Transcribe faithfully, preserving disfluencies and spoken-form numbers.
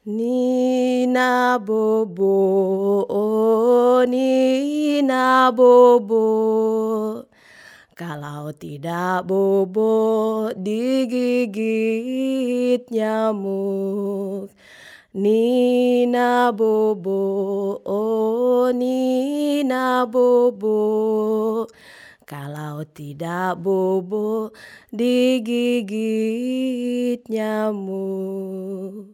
Nina bobo, oh Nina bobo, kalau tidak bobo digigit nyamuk. Nina bobo, oh Nina bobo, kalau tidak bobo digigit nyamuk.